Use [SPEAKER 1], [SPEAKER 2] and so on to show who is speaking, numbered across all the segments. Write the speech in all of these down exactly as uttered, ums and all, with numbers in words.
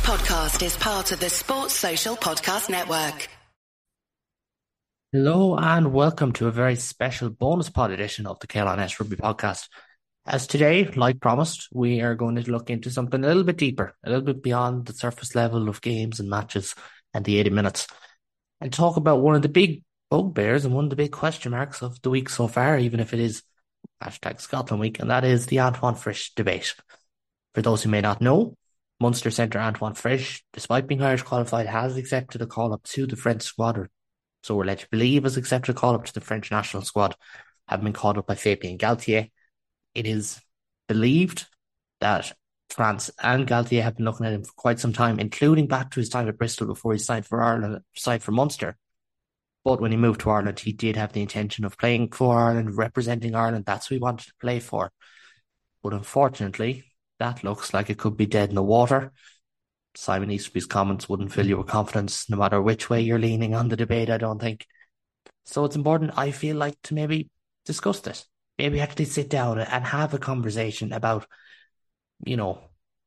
[SPEAKER 1] podcast is part of the Sports Social Podcast Network.
[SPEAKER 2] Hello and welcome to a very special bonus pod edition of the K L N S Rugby Podcast. As today, like promised, we are going to look into something a little bit deeper, a little bit beyond the surface level of games and matches and the eighty minutes, and talk about one of the big bugbears and one of the big question marks of the week so far, even if it is hashtag Scotland Week, and that is the Antoine Frisch debate. For those who may not know, Munster centre Antoine Frisch, despite being Irish qualified, has accepted a call-up to the French squad, or so we're led to believe has accepted a call-up to the French national squad, having been called up by Fabien Galthié. It is believed that France and Galthié have been looking at him for quite some time, including back to his time at Bristol before he signed for Ireland, signed for Munster. But when he moved to Ireland, he did have the intention of playing for Ireland, representing Ireland. That's who he wanted to play for. But unfortunately, that looks like it could be dead in the water. Simon Easterby's comments wouldn't fill you with confidence, no matter which way you're leaning on the debate, I don't think. So it's important, I feel like, to maybe discuss this. Maybe actually sit down and have a conversation about, you know,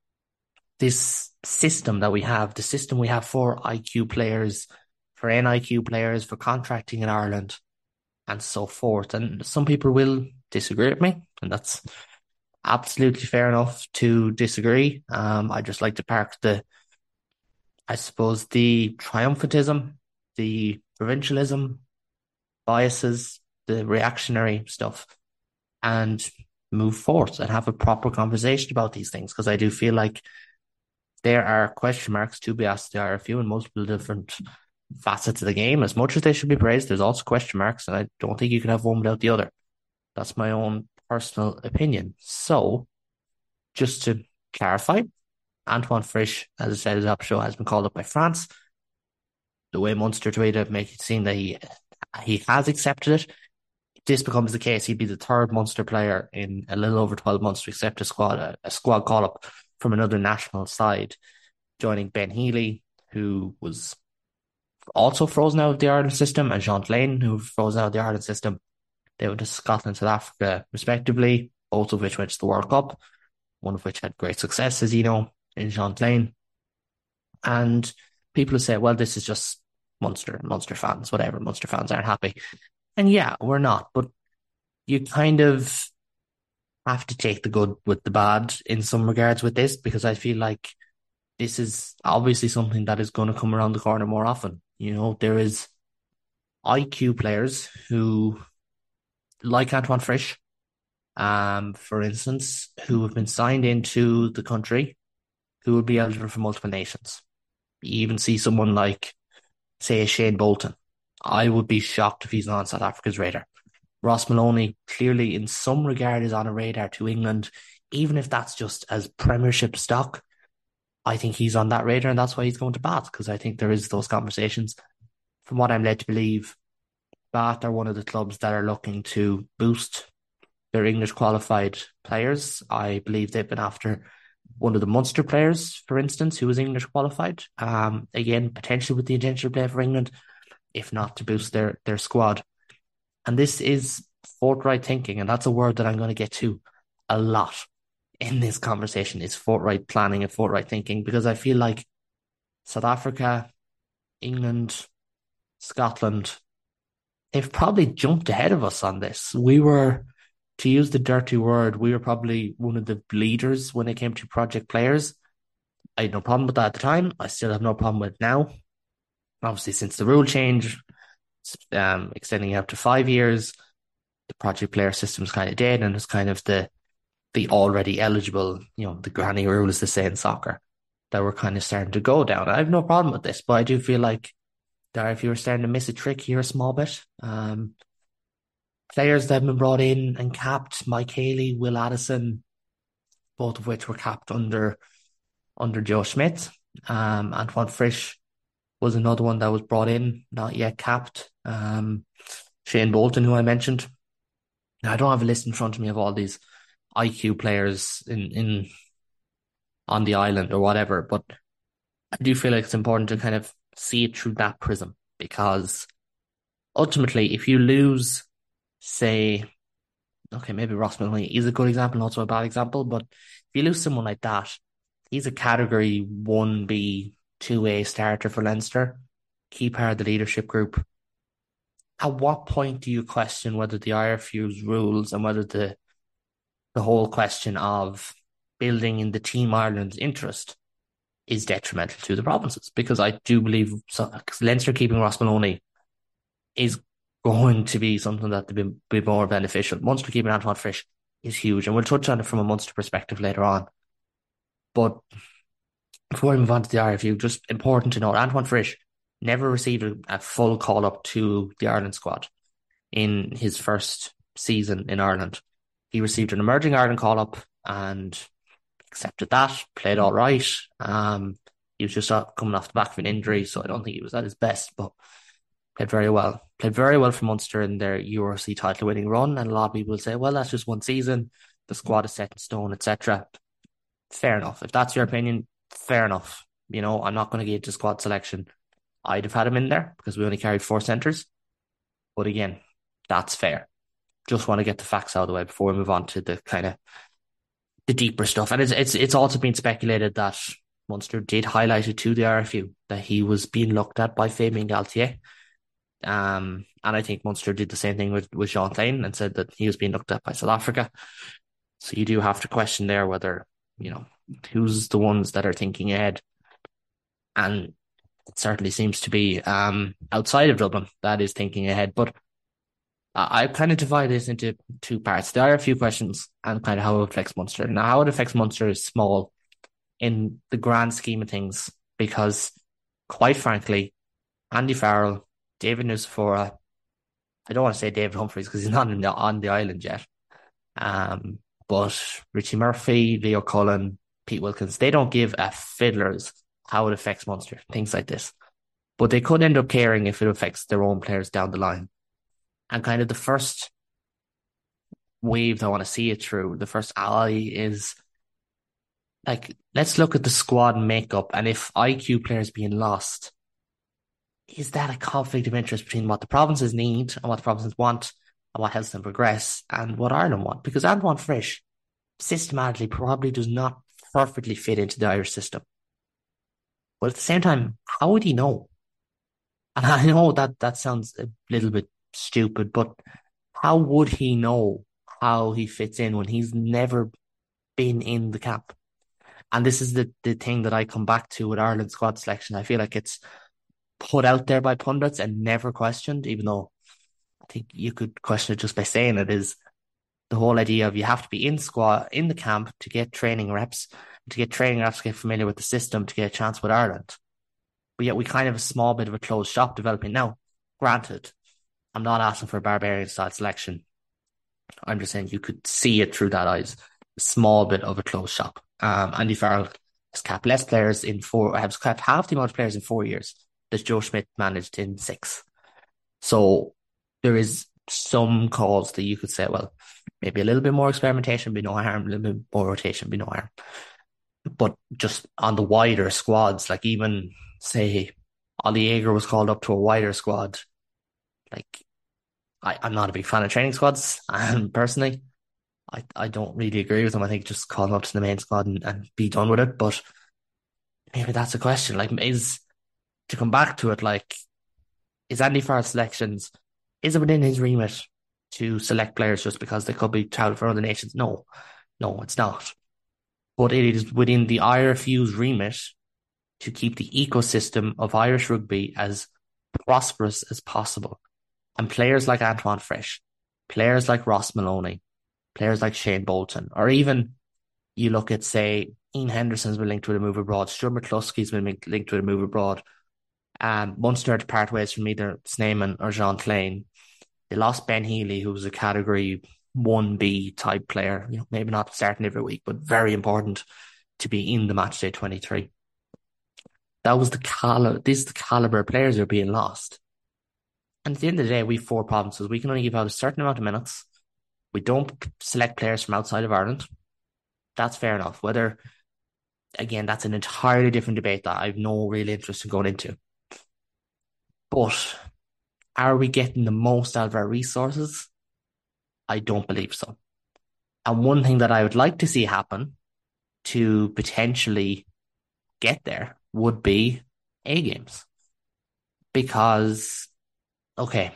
[SPEAKER 2] this system that we have, the system we have for I Q players, for N I Q players, for contracting in Ireland, and so forth. And some people will disagree with me, and that's absolutely fair enough to disagree. Um, I just like to park the, I suppose, the triumphantism, the provincialism, biases, the reactionary stuff, and move forward and have a proper conversation about these things, because I do feel like there are question marks to be asked. There are a few in multiple different facets of the game. As much as they should be praised, there's also question marks, and I don't think you can have one without the other. That's my own personal opinion. So, just to clarify, Antoine Frisch, as I said at the top show, has been called up by France. The way Munster tweeted make it seem that he he has accepted it. If this becomes the case, he'd be the third Munster player in a little over twelve months to accept a squad a, a squad call up from another national side, joining Ben Healy, who was also frozen out of the Ireland system, and Jean Lane, who was frozen out of the Ireland system. They went to Scotland, South Africa, respectively, both of which went to the World Cup, one of which had great success, as you know, in Jean Lane. And people say, well, this is just Munster, Munster fans, whatever, Munster fans aren't happy. And yeah, we're not, but you kind of have to take the good with the bad in some regards with this, because I feel like this is obviously something that is going to come around the corner more often. You know, there is I Q players who, like Antoine Frisch, um, for instance, who have been signed into the country, who would be eligible for multiple nations. You even see someone like, say, Shane Bolton. I would be shocked if he's not on South Africa's radar. Ross Maloney, clearly in some regard, is on a radar to England, even if that's just as Premiership stock. I think he's on that radar, and that's why he's going to Bath, because I think there is those conversations. From what I'm led to believe, Bath are one of the clubs that are looking to boost their English qualified players. I believe they've been after one of the Munster players, for instance, who was English qualified. Um, again, potentially with the intention to play for England, if not to boost their, their squad. And this is forthright thinking, and that's a word that I'm going to get to a lot in this conversation, is forthright planning and forthright thinking, because I feel like South Africa, England, Scotland, they've probably jumped ahead of us on this. We were, to use the dirty word, we were probably one of the leaders when it came to project players. I had no problem with that at the time. I still have no problem with it now. Obviously, since the rule change, um, extending it up to five years, the project player system is kind of dead, and it's kind of the the already eligible, you know, the granny rule, as they say in soccer, that we're kind of starting to go down. I have no problem with this, but I do feel like that if you were starting to miss a trick here a small bit, um, players that have been brought in and capped, Mike Haley, Will Addison, both of which were capped under under Joe Schmidt. Um, Antoine Frisch was another one that was brought in, not yet capped. Um, Shane Bolton, who I mentioned. Now, I don't have a list in front of me of all these I Q players in, in on the island or whatever, but I do feel like it's important to kind of see it through that prism, because ultimately, if you lose, say, okay, maybe Ross Maloney is a good example, also a bad example, but if you lose someone like that, He's a category one B, two A starter for Leinster, key part of the leadership group. At what point do you question whether the I R F U's rules and whether the the whole question of building in the Team Ireland's interest is detrimental to the provinces? Because I do believe so, Leinster keeping Ross Maloney is going to be something that will be, be more beneficial. Munster keeping Antoine Frisch is huge, and we'll touch on it from a Munster perspective later on. But before we move on to the I R F U, just important to note, Antoine Frisch never received a, a full call-up to the Ireland squad in his first season in Ireland. He received an emerging Ireland call-up and accepted that, played all right. Um, he was just coming off the back of an injury, so I don't think he was at his best, but played very well. Played very well for Munster in their U R C title-winning run, and a lot of people will say, well, that's just one season, the squad is set in stone, et cetera. Fair enough. If that's your opinion, fair enough. You know, I'm not going to get to squad selection. I'd have had him in there because we only carried four centres. But again, that's fair. Just want to get the facts out of the way before we move on to the kind of the deeper stuff. And it's it's it's also been speculated that Munster did highlight it to the I R F U that he was being looked at by Fabien Galthié. Um, and I think Munster did the same thing with, with Jean Kleyn and said that he was being looked at by South Africa. So you do have to question there whether, you know, who's the ones that are thinking ahead. And it certainly seems to be um, outside of Dublin that is thinking ahead. But I kind of divide this into two parts. There are a few questions and kind of how it affects Munster. Now, how it affects Munster is small in the grand scheme of things because, quite frankly, Andy Farrell, David Nucifora, I don't want to say David Humphreys because he's not in the, on the island yet, um, but Richie Murphy, Leo Cullen, Pete Wilkins, they don't give a fiddler's how it affects Munster, things like this. But they could end up caring if it affects their own players down the line. And kind of the first wave that I want to see it through, the first ally is like, let's look at the squad makeup. And if I Q players being lost, is that a conflict of interest between what the provinces need and what the provinces want and what helps them progress and what Ireland want? Because Antoine Frisch systematically probably does not perfectly fit into the Irish system. But at the same time, how would he know? And I know that that sounds a little bit stupid, but how would he know how he fits in when he's never been in the camp? And this is the, the thing that I come back to with Ireland squad selection. I feel like it's put out there by pundits and never questioned, even though I think you could question it just by saying it, is the whole idea of you have to be in squad, in the camp to get training reps, to get training reps, to get familiar with the system, to get a chance with Ireland. But yet we kind of have a small bit of a closed shop developing. Now, granted, I'm not asking for a barbarian style selection. I'm just saying you could see it through that eyes. A small bit of a closed shop. Um, Andy Farrell has capped less players in four, has capped half the amount of players in four years that Joe Schmidt managed in six. So there is some calls that you could say, well, maybe a little bit more experimentation be no harm, a little bit more rotation be no harm. But just on the wider squads, like even say Ollie Yeager was called up to a wider squad. Like I, I'm not a big fan of training squads, and personally, I, I don't really agree with them. I think just call them up to the main squad and, and be done with it. But maybe that's a question. Like, is to come back to it, like, is Andy Farrell's selections, is it within his remit to select players just because they could be touted for other nations? No, no, it's not. But it is within the I R F U's remit to keep the ecosystem of Irish rugby as prosperous as possible. And players like Antoine Frisch, players like Ross Maloney, players like Shane Bolton, or even you look at, say, Ian Henderson's been linked with a move abroad, Stuart McCluskey's been linked with a move abroad. Um, Munster had to part ways from either Snyman or Jean Kleyn. They lost Ben Healy, who was a category one B type player, you know, maybe not starting every week, but very important to be in the match day twenty-three. That was the caliber, this is the caliber of players who are being lost. And at the end of the day, we have four provinces. We can only give out a certain amount of minutes. We don't select players from outside of Ireland. That's fair enough. Whether, again, that's an entirely different debate that I have no real interest in going into. But are we getting the most out of our resources? I don't believe so. And one thing that I would like to see happen to potentially get there would be A games. Because, okay,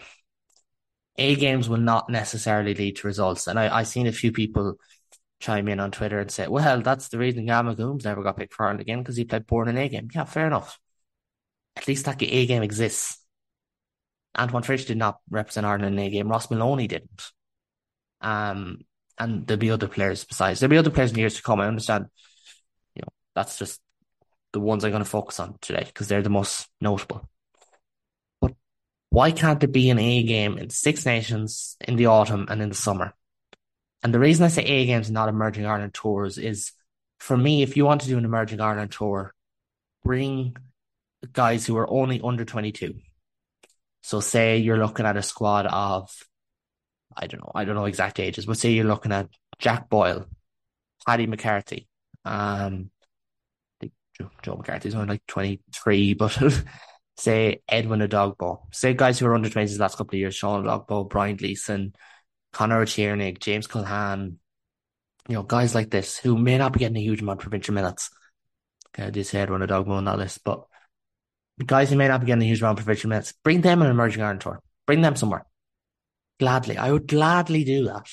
[SPEAKER 2] A games will not necessarily lead to results. And I, I've seen a few people chime in on Twitter and say, well, that's the reason Gamma Gooms never got picked for Ireland again, because he played poor in an A game. Yeah, fair enough. At least that A game exists. Antoine Frisch did not represent Ireland in an A game. Ross Maloney didn't. Um, and there'll be other players besides. There'll be other players in years to come. I understand, you know, that's just the ones I'm going to focus on today because they're the most notable. But why can't there be an A game in Six Nations in the autumn and in the summer? And the reason I say A games and not emerging Ireland tours is, for me, if you want to do an emerging Ireland tour, bring guys who are only under twenty-two. So say you're looking at a squad of, I don't know, I don't know exact ages, but say you're looking at Jack Boyle, Paddy McCarthy, um, I think Joe, Joe McCarthy's only like twenty-three, but say Edwin Adogbo, say guys who are under twenties the last couple of years, Sean Adogbo, Brian Gleeson, Conor Tiernig, James Culhan, you know, guys like this who may not be getting a huge amount of provincial minutes. Okay, I did say Edwin Adogbo on that list, but guys who may not be getting a huge amount of provincial minutes, bring them on an emerging Ireland tour. Bring them somewhere. Gladly. I would gladly do that.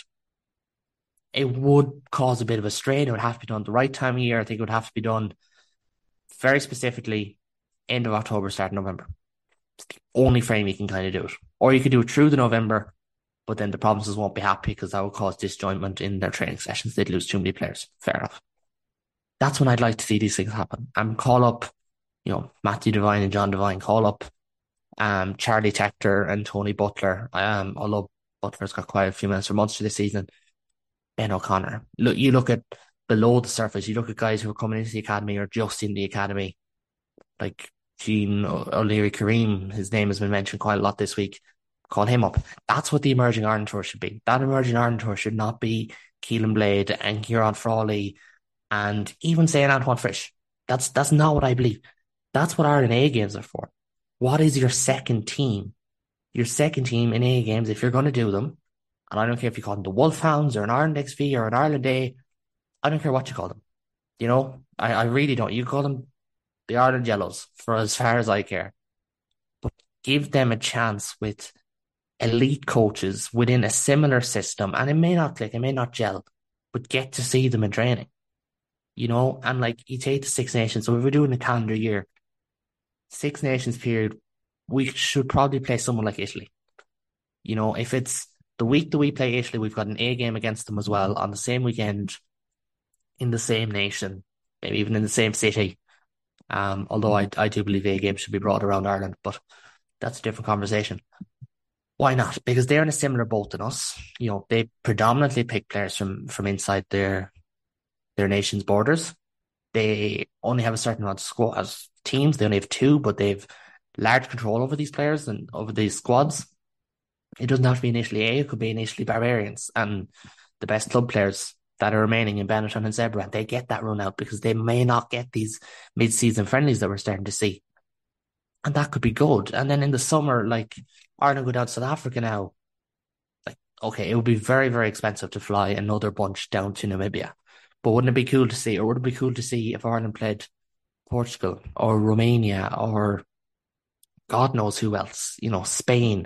[SPEAKER 2] It would cause a bit of a strain. It would have to be done at the right time of year. I think it would have to be done very specifically end of October, start of November. It's the only frame you can kind of do it. Or you could do it through the November, but then the provinces won't be happy because that would cause disjointment in their training sessions. They'd lose too many players. Fair enough. That's when I'd like to see these things happen. And call up, you know, Matthew Devine and John Devine. Call up um, Charlie Tector and Tony Butler. Um, although Butler's got quite a few minutes for Munster this season. Ben O'Connor. Look, you look at below the surface. You look at guys who are coming into the academy or just in the academy, like Jean O'Leary Kareem. His name has been mentioned quite a lot this week. Call him up. That's what the emerging Ireland tour should be. That emerging Ireland tour should not be Keelan Blade and Kieran Frawley and even saying Antoine Frisch. That's that's not what I believe. That's what Ireland A games are for. What is your second team? Your second team in A games, if you're going to do them, and I don't care if you call them the Wolfhounds or an Ireland X V or an Ireland A, I don't care what you call them. You know, I, I really don't. You call them the Ireland Yellows for as far as I care. But give them a chance with elite coaches within a similar system, and it may not click, it may not gel, but get to see them in training. You know, and like you take the Six Nations, so if we're doing a calendar year, Six Nations period, we should probably play someone like Italy. You know, if it's the week that we play Italy, we've got an A game against them as well on the same weekend, in the same nation, maybe even in the same city. Um, although I, I do believe A games should be brought around Ireland, but that's a different conversation. Why not? Because they're in a similar boat than us. You know, they predominantly pick players from, from inside their their nation's borders. They only have a certain amount of squad teams. They only have two, but they've large control over these players and over these squads. It doesn't have to be initially A, it could be initially Barbarians and the best club players that are remaining in Benetton and Zebra. They get that run out because they may not get these mid-season friendlies that we're starting to see. And that could be good. And then in the summer, like Ireland go down to South Africa now. Like, okay, it would be very, very expensive to fly another bunch down to Namibia. But wouldn't it be cool to see, or would it be cool to see if Ireland played Portugal or Romania or God knows who else, you know, Spain,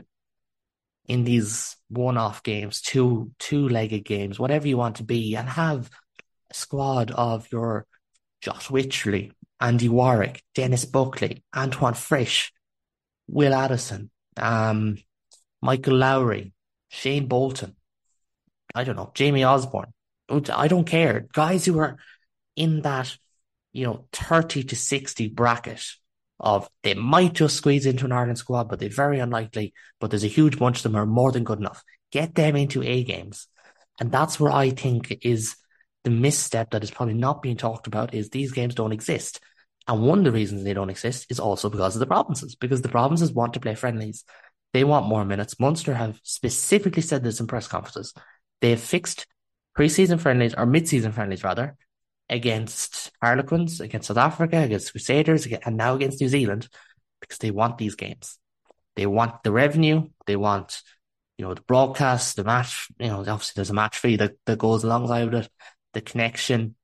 [SPEAKER 2] in these one-off games, two two-legged games, whatever you want to be, and have a squad of your Josh Wycherley, Andy Warwick, Dennis Buckley, Antoine Frisch, Will Addison, um, Michael Lowry, Shane Bolton, I don't know, Jamie Osborne. I don't care. Guys who are in that, you know, thirty to sixty bracket of they might just squeeze into an Ireland squad, but they're very unlikely. But there's a huge bunch of them who are more than good enough. Get them into A games. And that's where I think is the misstep that is probably not being talked about is these games don't exist. And one of the reasons they don't exist is also because of the provinces, because the provinces want to play friendlies. They want more minutes. Munster have specifically said this in press conferences. They have fixed pre-season friendlies, or mid-season friendlies rather, against Harlequins, against South Africa, against Crusaders, and now against New Zealand, because they want these games. They want the revenue. They want, you know, the broadcast, the match. You know, obviously there's a match fee that, that goes alongside with it, the connection.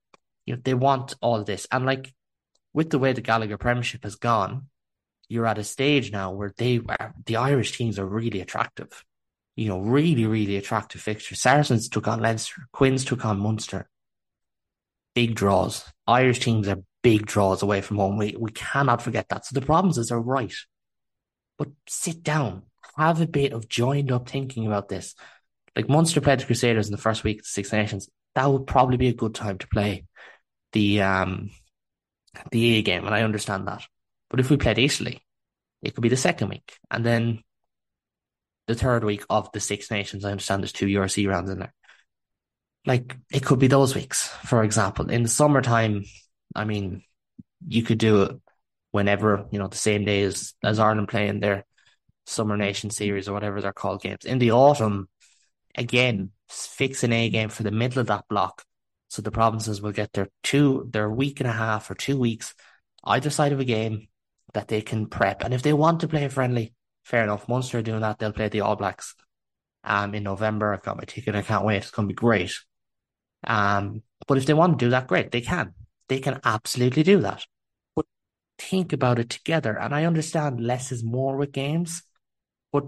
[SPEAKER 2] You know, they want all this. And like with the way the Gallagher Premiership has gone, you're at a stage now where they are, the Irish teams are really attractive. You know, really, really attractive fixtures. Saracens took on Leinster, Quins took on Munster. Big draws. Irish teams are big draws away from home. We we cannot forget that. So the problems is are right. But sit down, have a bit of joined up thinking about this. Like Munster played the Crusaders in the first week of the Six Nations. That would probably be a good time to play the um the A game, and I understand that. But if we played Italy, it could be the second week, and then the third week of the Six Nations. I understand there's two U R C rounds in there. Like, it could be those weeks, for example. In the summertime, I mean, you could do it whenever, you know, the same day as, as Ireland playing their Summer Nation series or whatever they're called games. In the autumn, again, fix an A game for the middle of that block. So the provinces will get their two, their week and a half or two weeks either side of a game that they can prep. And if they want to play a friendly, fair enough. Munster are doing that. They'll play the All Blacks um, in November. I've got my ticket. I can't wait. It's going to be great. Um, but if they want to do that, great. They can. They can absolutely do that. But think about it together. And I understand less is more with games. But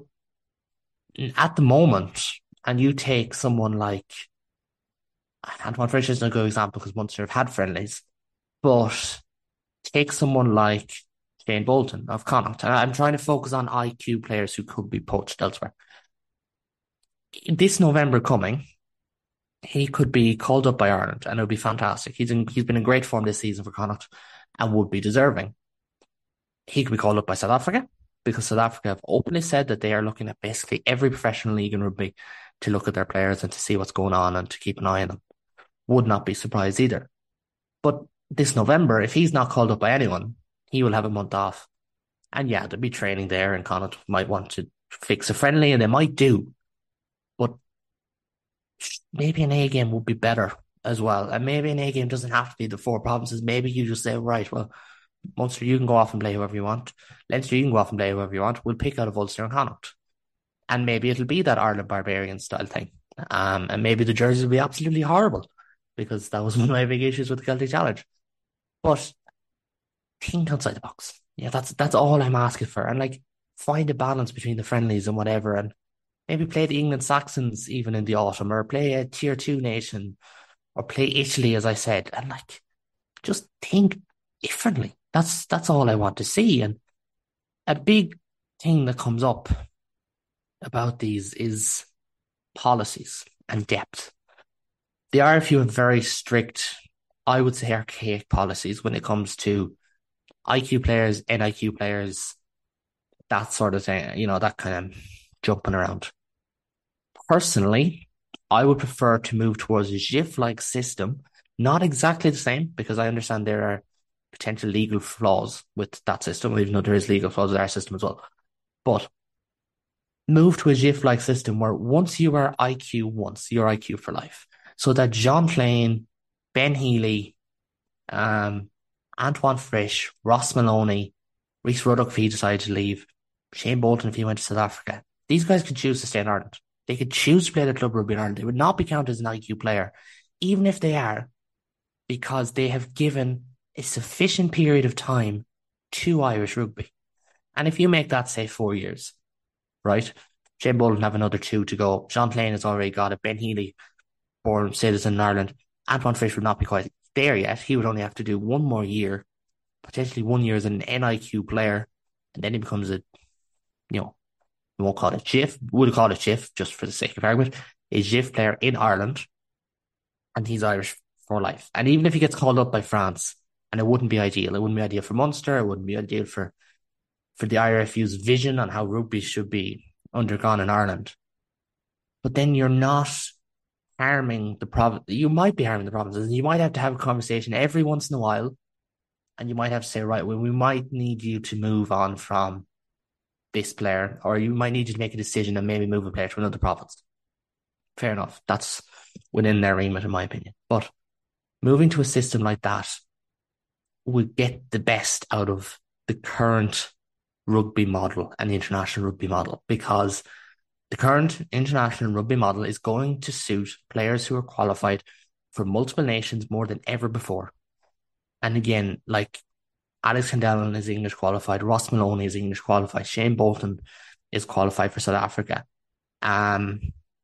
[SPEAKER 2] at the moment, and you take someone like Antoine Frisch isn't a good example because Munster have had friendlies, but take someone like Shane Bolton of Connacht. And I'm trying to focus on I Q players who could be poached elsewhere. This November coming, he could be called up by Ireland and it would be fantastic. He's in, he's been in great form this season for Connacht and would be deserving. He could be called up by South Africa because South Africa have openly said that they are looking at basically every professional league in rugby to look at their players and to see what's going on and to keep an eye on them. Would not be surprised either. But this November, if he's not called up by anyone, he will have a month off. And yeah, there'll be training there and Connacht might want to fix a friendly and they might do. But maybe an A game would be better as well. And maybe an A game doesn't have to be the four provinces. Maybe you just say, right, well, Munster, you can go off and play whoever you want. Leinster, you can go off and play whoever you want. We'll pick out of Ulster and Connacht. And maybe it'll be that Ireland Barbarian style thing. Um, and maybe the jerseys will be absolutely horrible because that was one of my big issues with the Celtic Challenge. But think outside the box. Yeah, that's that's all I'm asking for. And like, find a balance between the friendlies and whatever. And maybe play the England Saxons even in the autumn, or play a tier two nation, or play Italy, as I said, and like just think differently. That's that's all I want to see. And a big thing that comes up about these is policies and depth. The R F U have very strict, I would say archaic policies when it comes to I Q players, N I Q players, that sort of thing, you know, that kind of jumping around. Personally, I would prefer to move towards a G I F-like system, not exactly the same, because I understand there are potential legal flaws with that system, even though there is legal flaws with our system as well. But move to a G I F-like system where once you are I Q once, you're I Q for life. So that John Plain, Ben Healy, um, Antoine Frisch, Ross Maloney, Rhys Ruddock if he decided to leave, Shane Bolton if he went to South Africa, these guys could choose to stay in Ireland. They could choose to play the club rugby in Ireland. They would not be counted as an I Q player, even if they are, because they have given a sufficient period of time to Irish rugby. And if you make that, say, four years, right? Shane Bolton have another two to go. John Plain has already got it. Ben Healy, born citizen in Ireland. Antoine Frisch would not be quite there yet. He would only have to do one more year, potentially one year as an N I Q player, and then he becomes a, you know, we won't call it G I F, we'll call it G I F just for the sake of argument, a G I F player in Ireland, and he's Irish for life. And even if he gets called up by France, and it wouldn't be ideal, it wouldn't be ideal for Munster, it wouldn't be ideal for, for the I R F U's vision on how rugby should be undergone in Ireland. But then you're not harming the province. You might be harming the provinces. You might have to have a conversation every once in a while, and you might have to say, right, well, we might need you to move on from this player, or you might need you to make a decision and maybe move a player to another province. Fair enough. That's within their remit, in my opinion. But moving to a system like that would get the best out of the current rugby model and the international rugby model, because the current international rugby model is going to suit players who are qualified for multiple nations more than ever before. And again, like Alex Candellin is English qualified, Ross Maloney is English qualified, Shane Bolton is qualified for South Africa. Um,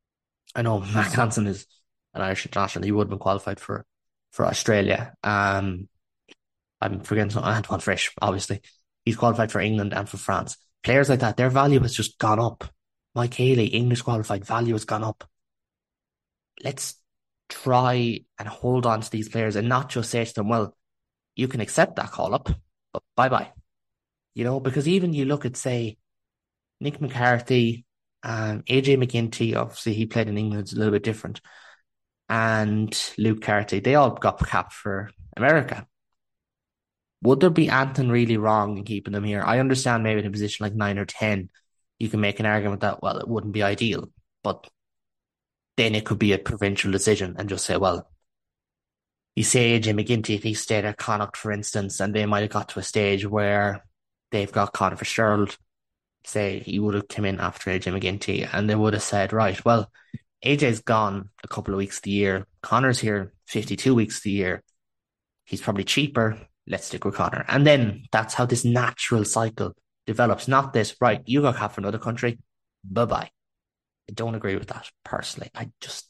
[SPEAKER 2] I know Matt Hansen is an Irish international. He would have been qualified for for Australia. Um, I'm forgetting something. Antoine Frisch, obviously. He's qualified for England and for France. Players like that, their value has just gone up. Mike Haley, English qualified, value has gone up. Let's try and hold on to these players and not just say to them, well, you can accept that call up, but bye bye. You know, because even you look at, say, Nick McCarthy, um, A J McGinty, obviously he played in England, it's a little bit different, and Luke Carty, they all got capped for America. Would there be anything really wrong in keeping them here? I understand maybe in a position like nine or ten, you can make an argument that, well, it wouldn't be ideal, but then it could be a provincial decision and just say, well, you say A J McGinty, if he stayed at Connacht, for instance, and they might have got to a stage where they've got Conor Fitzgerald, say he would have come in after A J McGinty, and they would have said, right, well, A J's gone a couple of weeks of the year, Conor's here fifty-two weeks of the year, he's probably cheaper, let's stick with Conor. And then that's how this natural cycle develops, not this, right, you got capped for another country, bye-bye. I don't agree with that, personally. I just,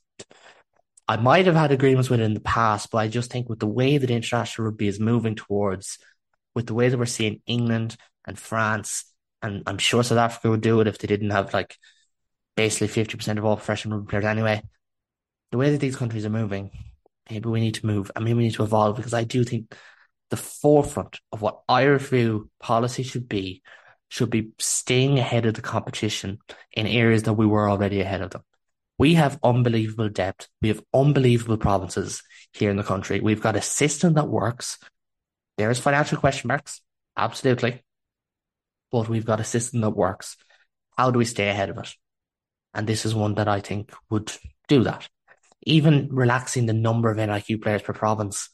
[SPEAKER 2] I might have had agreements with it in the past, but I just think with the way that international rugby is moving towards, with the way that we're seeing England and France, and I'm sure South Africa would do it if they didn't have like basically fifty percent of all professional rugby players anyway. The way that these countries are moving, maybe we need to move and maybe we need to evolve, because I do think the forefront of what I review policy should be, should be staying ahead of the competition in areas that we were already ahead of them. We have unbelievable depth. We have unbelievable provinces here in the country. We've got a system that works. There's financial question marks, absolutely. But we've got a system that works. How do we stay ahead of it? And this is one that I think would do that. Even relaxing the number of N I Q players per province,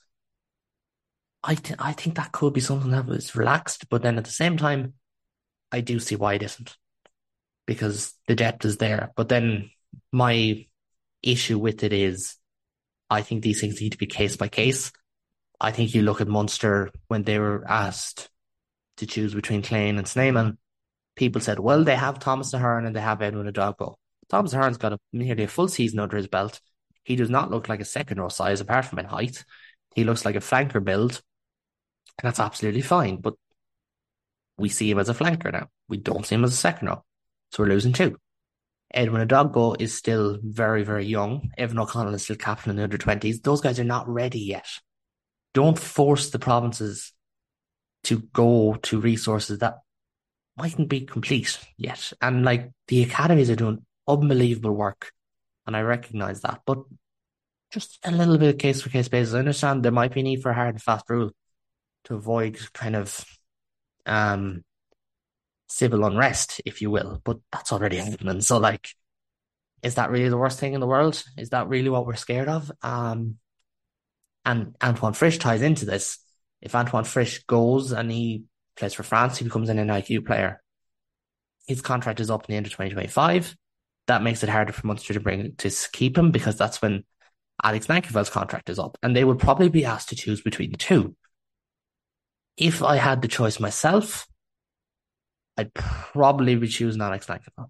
[SPEAKER 2] I, th- I think that could be something that was relaxed. But then at the same time, I do see why it isn't, because the depth is there. But then my issue with it is, I think these things need to be case by case. I think you look at Munster when they were asked to choose between Clane and Snyman, people said, well, they have Thomas Ahern and they have Edwin Adogbo. Thomas Ahern's got a, nearly a full season under his belt. He does not look like a second row size apart from in height. He looks like a flanker build, and that's absolutely fine. But we see him as a flanker now. We don't see him as a second row. So we're losing two. Edwin Adogbo is still very, very young. Evan O'Connell is still captain in the under twenties. Those guys are not ready yet. Don't force the provinces to go to resources that mightn't be complete yet. And like the academies are doing unbelievable work, and I recognise that. But just a little bit of case for case basis. I understand there might be a need for a hard and fast rule to avoid kind of um civil unrest, if you will, but that's already happening. So like, is that really the worst thing in the world? Is that really what we're scared of? Um, and Antoine Frisch ties into this. If Antoine Frisch goes and he plays for France, he becomes an N I Q player. His contract is up in the end of twenty twenty-five. That makes it harder for Munster to bring to keep him, because that's when Alex Nankervel's contract is up, and they would probably be asked to choose between the two. If I had the choice myself, I'd probably be choosing Alex Nankervel.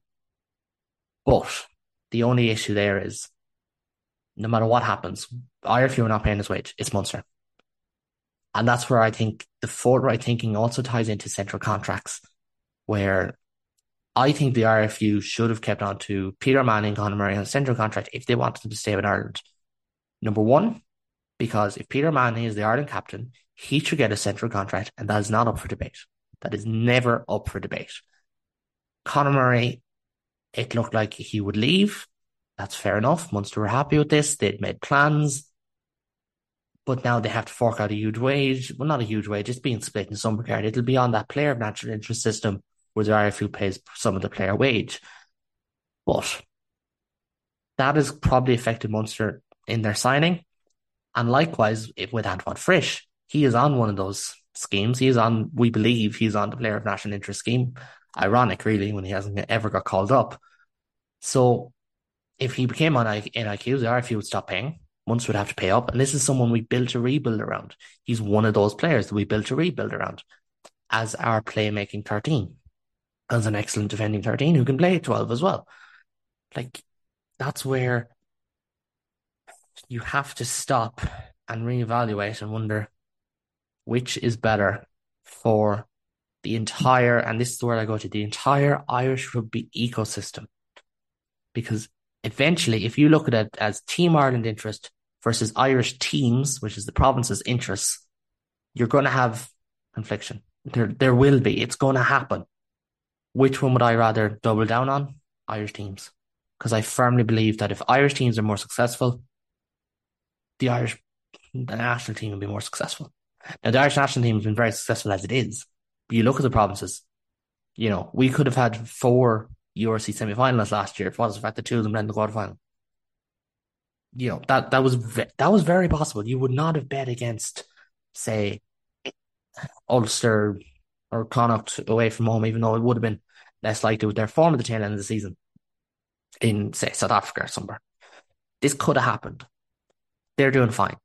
[SPEAKER 2] But the only issue there is, no matter what happens, I R F U are not paying his wage. It's Munster. And that's where I think the forthright thinking also ties into central contracts, where I think the I R F U should have kept on to Peter Manning and Conor Murray on a central contract if they wanted them to stay with Ireland. Number one, because if Peter Manning is the Ireland captain, he should get a central contract, and that is not up for debate. That is never up for debate. Conor Murray, it looked like he would leave. That's fair enough. Munster were happy with this. They'd made plans. But now they have to fork out a huge wage. Well, not a huge wage. It's being split in some regard. It'll be on that player of natural interest system where the I R F U pays some of the player wage. But that has probably affected Munster in their signing. And likewise, if with Antoine Frisch, he is on one of those schemes. He is on, we believe, he's on the player of national interest scheme. Ironic, really, when he hasn't ever got called up. So if he became on N I Q, the I R F U would stop paying. Munster would have to pay up. And this is someone we built a rebuild around. He's one of those players that we built a rebuild around as our playmaking thirteen, as an excellent defending thirteen who can play twelve as well. Like, that's where you have to stop and reevaluate and wonder which is better for the entire, and this is where I go to, the entire Irish rugby ecosystem. Because eventually, if you look at it as Team Ireland interest versus Irish teams, which is the province's interests, you're going to have confliction. There, there will be. It's going to happen. Which one would I rather double down on? Irish teams. Because I firmly believe that if Irish teams are more successful, the Irish the national team will be more successful. Now, the Irish national team has been very successful as it is. But you look at the provinces, you know, we could have had four U R C semi-finalists last year if it was the fact that two of them ran the quarterfinal. You know, that, that was that was very possible. You would not have bet against, say, Ulster or Connacht away from home, even though it would have been less likely with their form at the tail end of the season in, say, South Africa or somewhere. This could have happened. They're doing fine.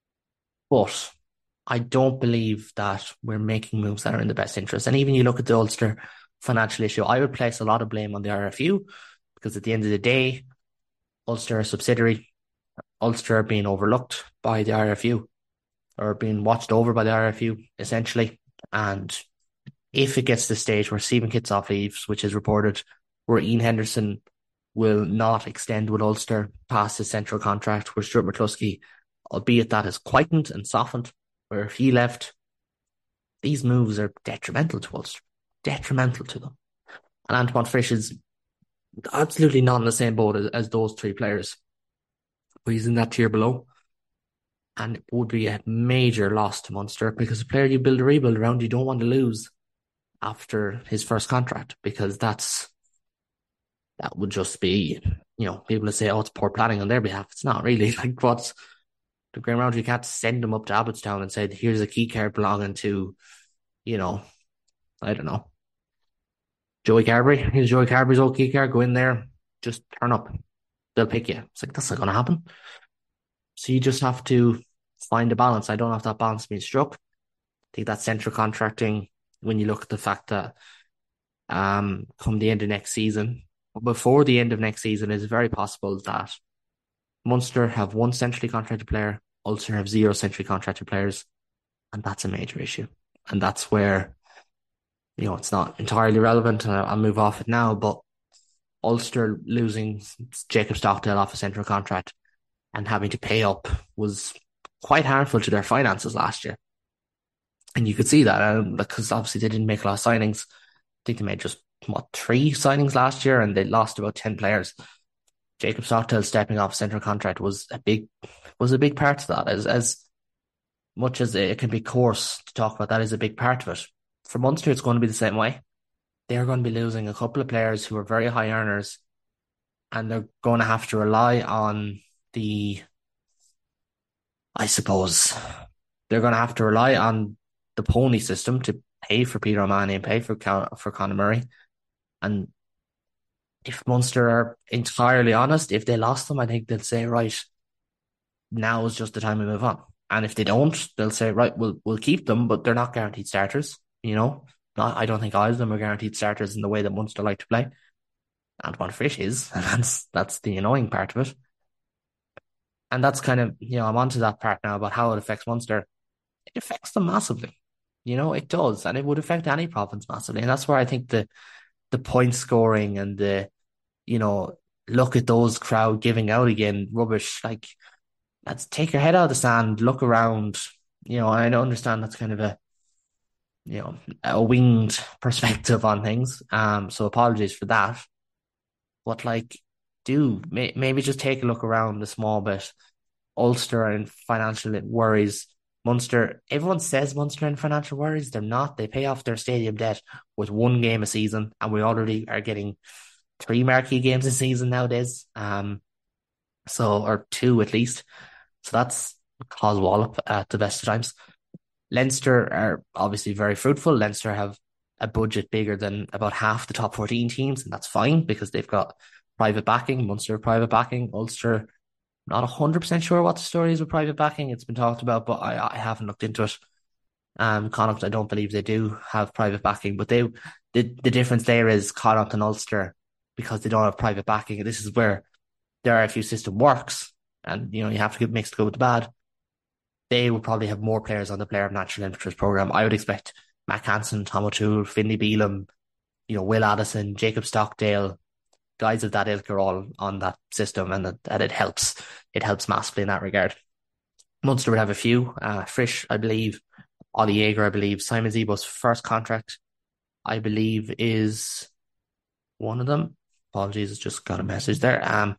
[SPEAKER 2] But I don't believe that we're making moves that are in the best interest. And even you look at the Ulster financial issue, I would place a lot of blame on the R F U because at the end of the day, Ulster are a subsidiary. Ulster are being overlooked by the R F U or being watched over by the R F U, essentially. And if it gets to the stage where Stephen Kitsoff leaves, which is reported, where Ian Henderson will not extend with Ulster past his central contract, where Stuart McCluskey, albeit that has quietened and softened, where if he left, these moves are detrimental to Ulster. Detrimental to them. And Antoine Frisch is absolutely not in the same boat as, as those three players. But he's in that tier below. And it would be a major loss to Munster because a player you build a rebuild around, you don't want to lose after his first contract, because that's that would just be, you know, people will say, oh, it's poor planning on their behalf. It's not really. Like, what's the Graham Round? You can't send them up to Abbottstown and say, here's a key card belonging to, you know, I don't know, Joey Carberry. Here's Joey Carberry's old key card. Go in there, just turn up. They'll pick you. It's like, that's not going to happen. So you just have to find a balance. I don't know if that balance being struck. I think that central contracting, when you look at the fact that um, come the end of next season, before the end of next season, it's very possible that Munster have one centrally contracted player, Ulster have zero centrally contracted players, and that's a major issue. And that's where, you know, it's not entirely relevant, and I'll move off it now, but Ulster losing Jacob Stockdale off a central contract and having to pay up was quite harmful to their finances last year. And you could see that um, because obviously they didn't make a lot of signings. I think they made just, what, three signings last year, and they lost about ten players. Jacob Stockdale stepping off central contract was a big was a big part of that. As as much as it can be coarse to talk about, that is a big part of it. For Munster, it's going to be the same way. They're going to be losing a couple of players who are very high earners, and they're going to have to rely on the, I suppose, they're going to have to rely on the pony system to pay for Peter O'Mahony and pay for for Conor Murray. And if Munster are entirely honest, if they lost them, I think they'll say, right, now is just the time we move on. And if they don't, they'll say, right, we'll we'll keep them, but they're not guaranteed starters. You know, not I don't think either of them are guaranteed starters in the way that Munster like to play. Antoine Frisch is, and that's that's the annoying part of it. And that's kind of, you know, I'm onto that part now about how it affects Munster. It affects them massively. You know, it does, and it would affect any province massively. And that's where I think the the point scoring and the, you know, look at those crowd giving out again, rubbish. Like, let's take your head out of the sand, look around. You know, I don't understand that's kind of a, you know, a winged perspective on things. Um, so apologies for that. But like, do may, maybe just take a look around a small bit. Ulster and financial worries. Munster, everyone says Munster in financial worries. They're not. They pay off their stadium debt with one game a season, and we already are getting three marquee games a season nowadays. Um, so or two at least. So that's cause wallop at the best of times. Leinster are obviously very fruitful. Leinster have a budget bigger than about half the top fourteen teams, and that's fine because they've got private backing. Munster have private backing. Ulster Not one hundred percent sure what the story is with private backing. It's been talked about, but I, I haven't looked into it. Um, Connacht, I don't believe they do have private backing, but they the, the difference there is Connacht and Ulster, because they don't have private backing. This is where the R F U system works, and you know you have to get mixed good with the bad. They will probably have more players on the Player of National Interest program. I would expect Mac Hansen, Tom O'Toole, Finlay Beelum, you know, Will Addison, Jacob Stockdale, guys of that ilk are all on that system, and that, that it helps. It helps massively in that regard. Munster would have a few. Uh, Frisch, I believe. Ollie Yeager, I believe. Simon Zebo's first contract, I believe, is one of them. Apologies, just got a message there. Um,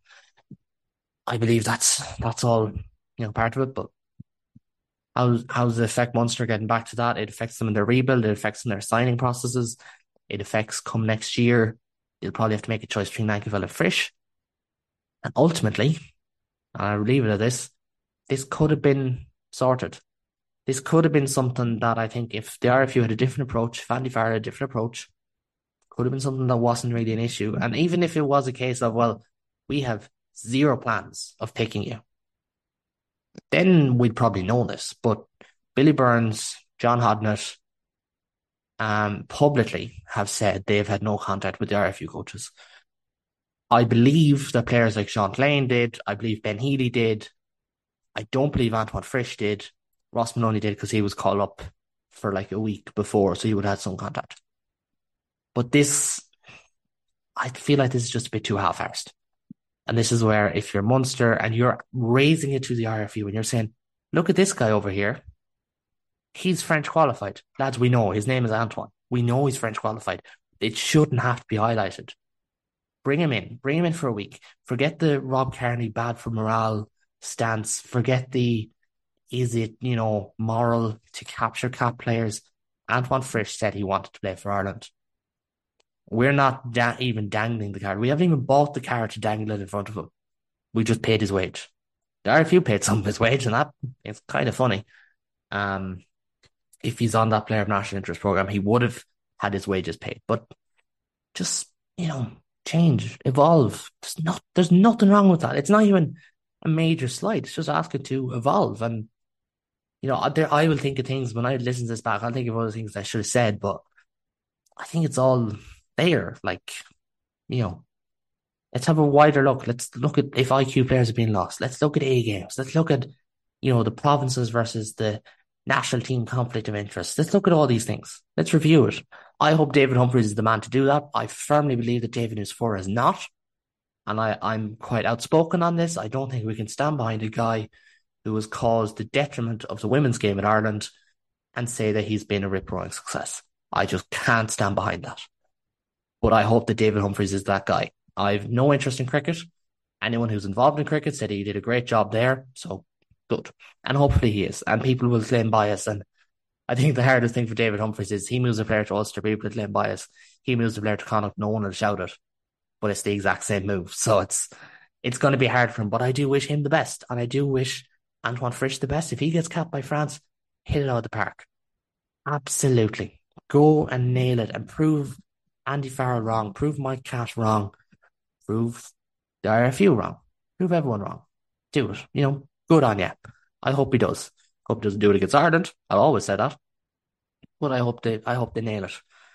[SPEAKER 2] I believe that's that's all, you know, part of it. But how how does it affect Munster getting back to that? It affects them in their rebuild. It affects them in their signing processes. It affects come next year. They'll probably have to make a choice between Nankivell and Frisch. And ultimately, and I'll leave it at this, this could have been sorted. This could have been something that I think if the R F U had a different approach, if Andy Farrell had a different approach, could have been something that wasn't really an issue. And even if it was a case of, well, we have zero plans of picking you, then we'd probably know this. But Billy Burns, John Hodnett, um, publicly have said they've had no contact with the R F U coaches. I believe that players like Sean Lane did. I believe Ben Healy did. I don't believe Antoine Frisch did. Ross Maloney did because he was called up for like a week before, so he would have had some contact. But this, I feel like this is just a bit too half-arsed. And this is where if you're Munster and you're raising it to the R F U and you're saying, look at this guy over here. He's French qualified. Lads, we know. His name is Antoine. We know he's French qualified. It shouldn't have to be highlighted. Bring him in. Bring him in for a week. Forget the Rob Kearney bad for morale stance. Forget the, is it, you know, moral to capture cap players? Antoine Frisch said he wanted to play for Ireland. We're not da- even dangling the card. We haven't even bought the card to dangle it in front of him. We just paid his wage. The R F U paid some of his wage, and that is kind of funny. Um, if he's on that Player of National Interest program, he would have had his wages paid. But just, you know, change, evolve. There's not, there's nothing wrong with that. It's not even a major slight. It's just asking to evolve. And, you know, there, I will think of things when I listen to this back. I'll think of other things I should have said, but I think it's all there. Like, you know, let's have a wider look. Let's look at if I Q players are being lost. Let's look at A games. Let's look at, you know, the provinces versus the national team conflict of interest. Let's look at all these things. Let's review it. I hope David Humphreys is the man to do that. I firmly believe that David Nucifora is not. And I, I'm quite outspoken on this. I don't think we can stand behind a guy who has caused the detriment of the women's game in Ireland and say that he's been a rip-roaring success. I just can't stand behind that. But I hope that David Humphreys is that guy. I've no interest in cricket. Anyone who's involved in cricket said he did a great job there. So good. And hopefully he is. And people will claim bias. And I think the hardest thing for David Humphreys is he moves a player to Ulster, people will claim bias. He moves a player to Connacht, no one will shout it. But it's the exact same move. So it's it's going to be hard for him. But I do wish him the best. And I do wish Antoine Frisch the best. If he gets capped by France, hit it out of the park. Absolutely. Go and nail it and prove Andy Farrell wrong. Prove Mike Catt wrong. Prove the R F U wrong. Prove everyone wrong. Do it. You know, good on you. I hope he does. Hope he doesn't do it against Ireland. I'll always say that. But I hope they I hope they nail it.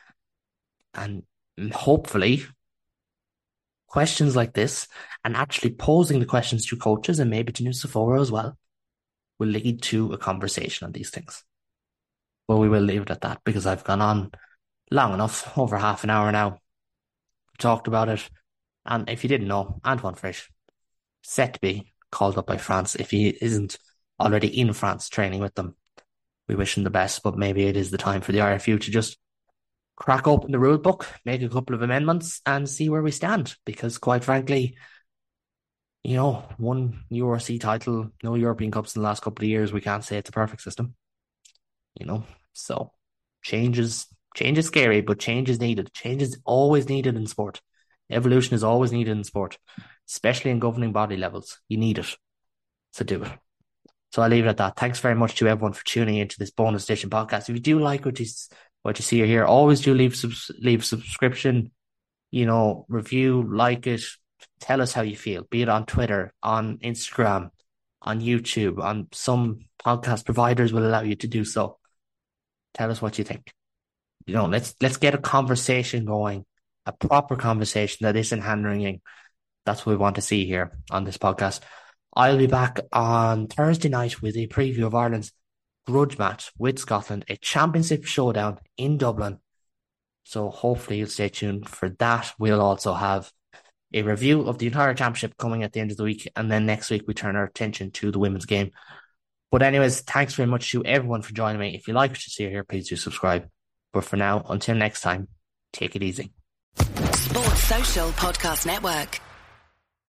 [SPEAKER 2] And hopefully questions like this and actually posing the questions to coaches and maybe to Nucifora as well will lead to a conversation on these things. But we will leave it at that because I've gone on long enough, over half an hour now. We talked about it. And if you didn't know, Antoine Frisch set to be called up by France if he isn't already in France training with them. We wish him the best, but maybe it is the time for the R F U to just crack open the rule book, make a couple of amendments and see where we stand. Because quite frankly, you know, one U R C title, no European Cups in the last couple of years, we can't say it's a perfect system. You know, so change is, change is scary, but change is needed. Change is always needed in sport. Evolution is always needed in sport, especially in governing body levels. You need it. So do it. So I'll leave it at that. Thanks very much to everyone for tuning into this bonus edition podcast. If you do like what you what you see here, always do leave leave subscription, you know, review, like it, Tell us how you feel, be it on Twitter, on Instagram, on YouTube, on some podcast providers will allow you to do so. Tell us what you think. You know, let's let's get a conversation going, a proper conversation that isn't hand-wringing. That's what we want to see here on this podcast. I'll be back on Thursday night with a preview of Ireland's grudge match with Scotland, a championship showdown in Dublin. So hopefully you'll stay tuned for that. We'll also have a review of the entire championship coming at the end of the week. And then next week we turn our attention to the women's game. But anyways, thanks very much to everyone for joining me. If you like what you see here, please do subscribe. But for now, until next time, take it easy.
[SPEAKER 1] Sports Social Podcast Network.